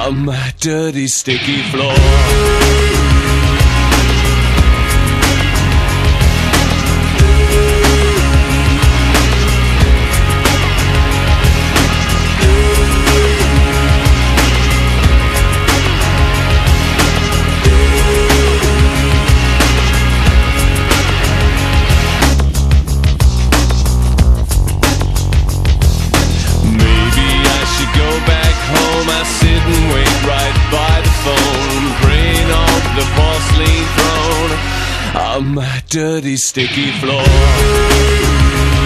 on my dirty, sticky floor. I sit and wait right by the phone, praying on the porcelain throne on my dirty, sticky floor.